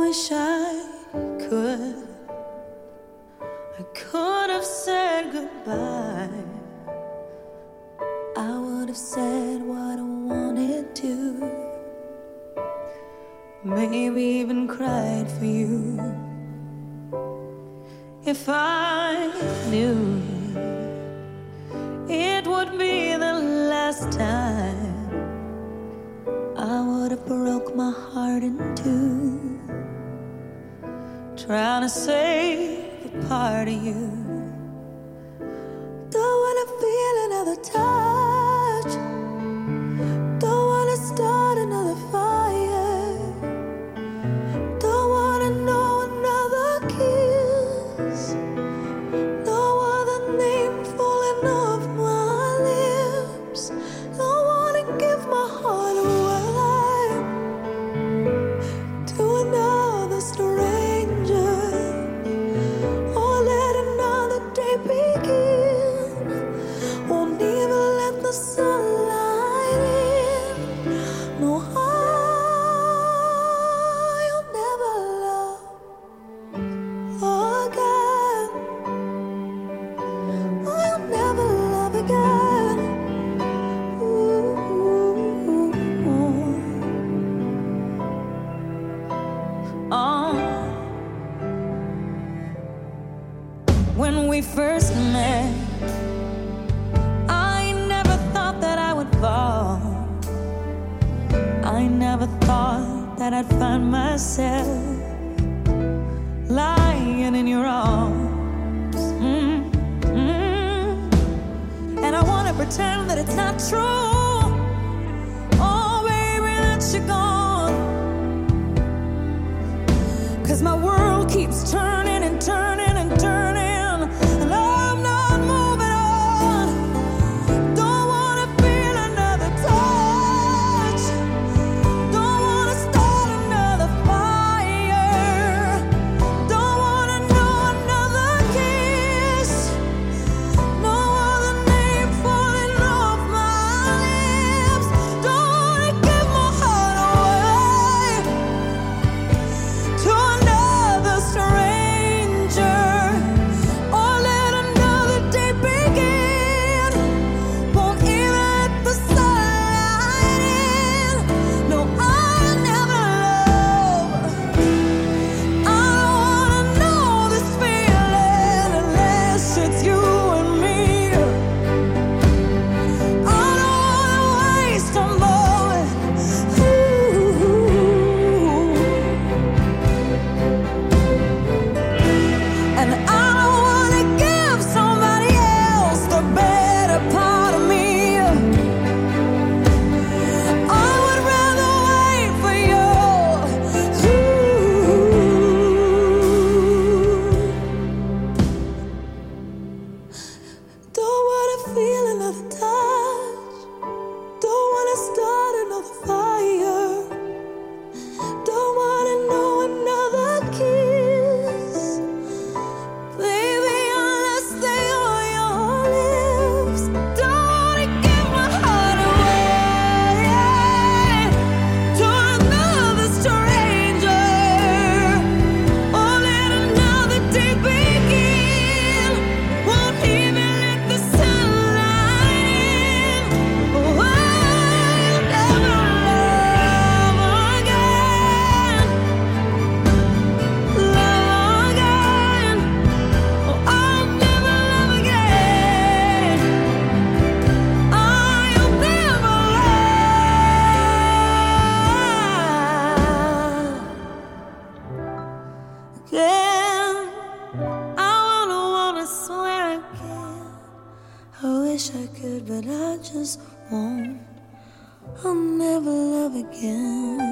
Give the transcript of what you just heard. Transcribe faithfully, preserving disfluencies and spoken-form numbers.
wish I could. I could have said goodbye. I would have said what I wanted to. Maybe even cried for you. If I knew it would be the last time, I would have broke my heart in two, trying to save a part of you. Don't wanna feel another touch. Don't wanna start another fire. Don't wanna know another kiss. No other name falling off my lips. Don't wanna give my heart away to another stranger, or let another day begin. Won't even let the sunlight in. No, I'll never love again. I'll never love again. Ooh. Oh. When we first met, I never thought that I would fall. I never thought that I'd find myself lying in your arms. Mm, mm. And I wanna pretend that it's not true. Oh, baby, that you're gone. 'Cause my world keeps turning and turning and turning, and I'm not moving on. Don't wanna feel another touch. Don't wanna start another fire. Don't wanna know another kiss. No other name falling off my lips. Don't wanna give my heart away to another stranger, or let another day begin. Won't even let the sunlight in. No, I'll never love. I don't wanna know this feeling unless it's you and me. I don't wanna waste a moment. Ooh. And I don't wanna give somebody else the better part of me. I would rather wait for you. Ooh. Don't wanna feel another touch. Don't wanna start another fire. Don't wanna know another kiss. Baby, unless they are your lips. Don't wanna give my heart away to another stranger, or let another day begin. Won't even let the sunlight in. Oh, I'll never love again. Love again. Oh, I'll never love again. I'll never love again. I wanna wanna swear again. I wish I could, but I just won't. I'll never love again.